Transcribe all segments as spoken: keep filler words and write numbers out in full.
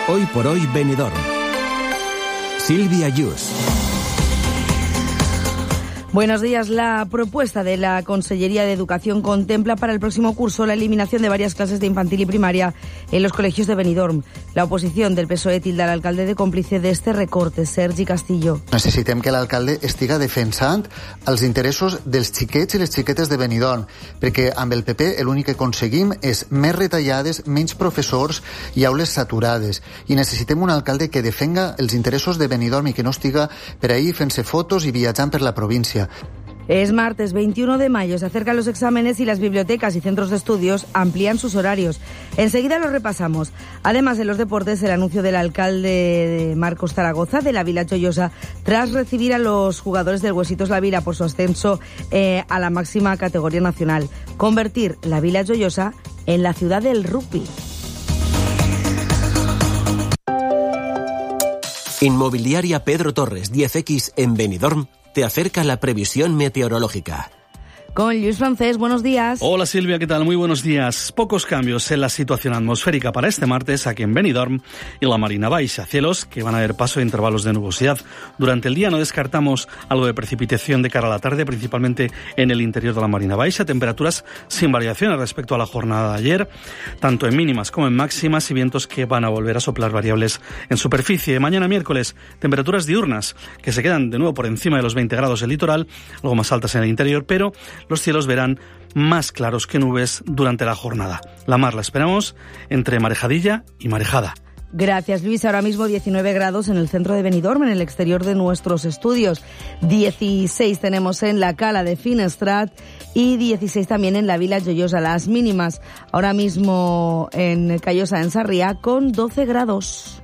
Hoy por hoy Benidorm. Silvia Yus. Buenos días. La propuesta de la Consellería de Educación contempla para el próximo curso la eliminación de varias clases de infantil y primaria en los colegios de Benidorm. La oposición del P S O E tilda l'alcalde de còmplice d'este recorte, Sergi Castillo. Necessitem que l'alcalde estiga defensant els interessos dels xiquets i les xiquetes de Benidorm, perquè amb el P P l'únic que aconseguim és més retallades, menys professors i aules saturades. I necessitem un alcalde que defenga els interessos de Benidorm i que no estiga per ahí fent-se fotos i viatjant per la província. Es martes veintiuno de mayo, se acercan los exámenes y las bibliotecas y centros de estudios amplían sus horarios. Enseguida los repasamos. Además, en los deportes, el anuncio del alcalde de Marcos Zaragoza de la Vila Joyosa tras recibir a los jugadores del Huesitos La Vila por su ascenso eh, a la máxima categoría nacional. Convertir la Vila Joyosa en la ciudad del rugby. Inmobiliaria Pedro Torres diez equis en Benidorm te acerca la previsión meteorológica. Con Luis Francés, buenos días. Hola Silvia, ¿qué tal? Muy buenos días. Pocos cambios en la situación atmosférica para este martes aquí en Benidorm y la Marina Baixa. Cielos que van a haber paso de intervalos de nubosidad. Durante el día no descartamos algo de precipitación de cara a la tarde, principalmente en el interior de la Marina Baixa. Temperaturas sin variaciones respecto a la jornada de ayer, tanto en mínimas como en máximas, y vientos que van a volver a soplar variables en superficie. Mañana miércoles, temperaturas diurnas que se quedan de nuevo por encima de los veinte grados en el litoral, algo más altas en el interior, pero los cielos verán más claros que nubes durante la jornada. La mar la esperamos entre marejadilla y marejada. Gracias, Luis. Ahora mismo diecinueve grados en el centro de Benidorm, en el exterior de nuestros estudios. dieciséis tenemos en la Cala de Finestrat y dieciséis también en la Vila Joyosa. Las mínimas ahora mismo en Callosa, en Sarriá, con doce grados.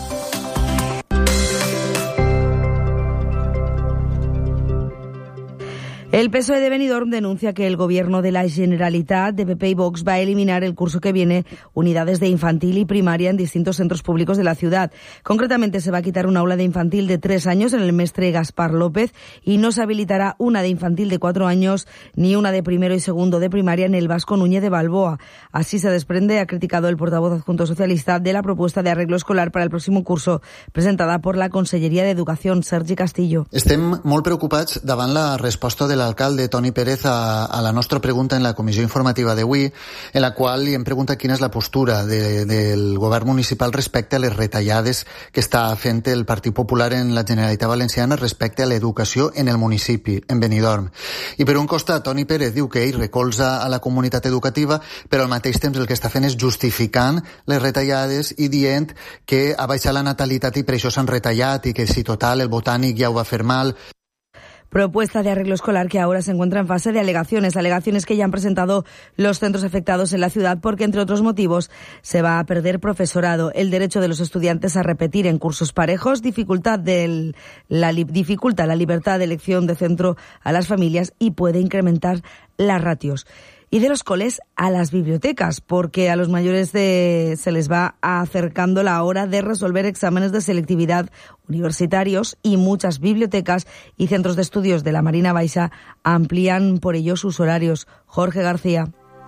El P S O E de Benidorm denuncia que el gobierno de la Generalitat de P P y Vox va a eliminar el curso que viene unidades de infantil y primaria en distintos centros públicos de la ciudad. Concretamente, se va a quitar un aula de infantil de tres años en el Mestre Gaspar López y no se habilitará una de infantil de cuatro años ni una de primero y segundo de primaria en el Vasco Núñez de Balboa. Así se desprende, ha criticado el portavoz adjunto socialista, de la propuesta de arreglo escolar para el próximo curso presentada por la Conselleria de Educación, Sergi Castillo. Estem molt preocupats davant la resposta de la l'alcalde Toni Pérez a, a la nostra pregunta en la comissió informativa d'avui, en la qual li hem preguntat quina és la postura de, del govern municipal respecte a les retallades que està fent el Partit Popular en la Generalitat Valenciana respecte a l'educació en el municipi, en Benidorm. I per un costat, Toni Pérez diu que ell recolza a la comunitat educativa, però al mateix temps el que està fent és justificant les retallades i dient que ha baixat la natalitat i per això s'han retallat i que si total el Botànic ja ho va fer mal. Propuesta de arreglo escolar que ahora se encuentra en fase de alegaciones, alegaciones que ya han presentado los centros afectados en la ciudad porque, entre otros motivos, se va a perder profesorado, el derecho de los estudiantes a repetir en cursos parejos, dificultad del, la, dificulta la libertad de elección de centro a las familias y puede incrementar las ratios. Y de los coles a las bibliotecas, porque a los mayores de, se les va acercando la hora de resolver exámenes de selectividad universitarios y muchas bibliotecas y centros de estudios de la Marina Baixa amplían por ello sus horarios. Jorge García.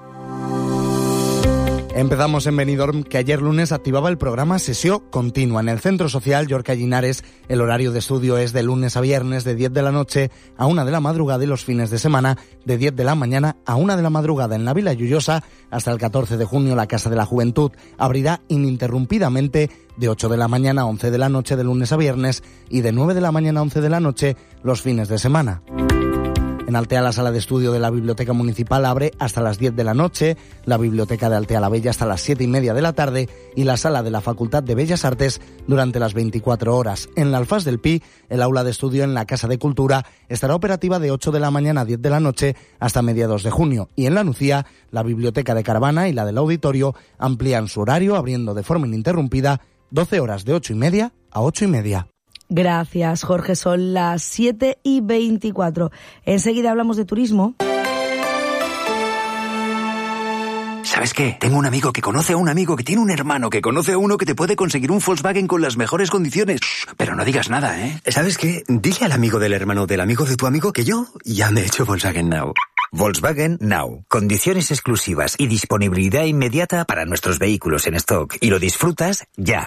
Empezamos en Benidorm, que ayer lunes activaba el programa Sessió Continua. En el Centro Social Llorca Llinares, el horario de estudio es de lunes a viernes de diez de la noche a una de la madrugada y los fines de semana de diez de la mañana a una de la madrugada. En la Vila Joyosa, hasta el catorce de junio, la Casa de la Juventud abrirá ininterrumpidamente de ocho de la mañana a once de la noche de lunes a viernes y de nueve de la mañana a once de la noche los fines de semana. En Altea, la sala de estudio de la Biblioteca Municipal abre hasta las diez de la noche, la Biblioteca de Altea la Bella hasta las siete y media de la tarde y la sala de la Facultad de Bellas Artes durante las veinticuatro horas. En la Alfaz del Pi, el aula de estudio en la Casa de Cultura estará operativa de ocho de la mañana a diez de la noche hasta mediados de junio. Y en la Nucía, la Biblioteca de Caravana y la del Auditorio amplían su horario abriendo de forma ininterrumpida doce horas de ocho y media a ocho y media. Gracias, Jorge. Son las siete y veinticuatro. Enseguida hablamos de turismo. ¿Sabes qué? Tengo un amigo que conoce a un amigo que tiene un hermano que conoce a uno que te puede conseguir un Volkswagen con las mejores condiciones. Shh, pero no digas nada, ¿eh? ¿Sabes qué? Dile al amigo del hermano del amigo de tu amigo que yo ya me he hecho Volkswagen Now. Volkswagen Now. Condiciones exclusivas y disponibilidad inmediata para nuestros vehículos en stock. Y lo disfrutas ya.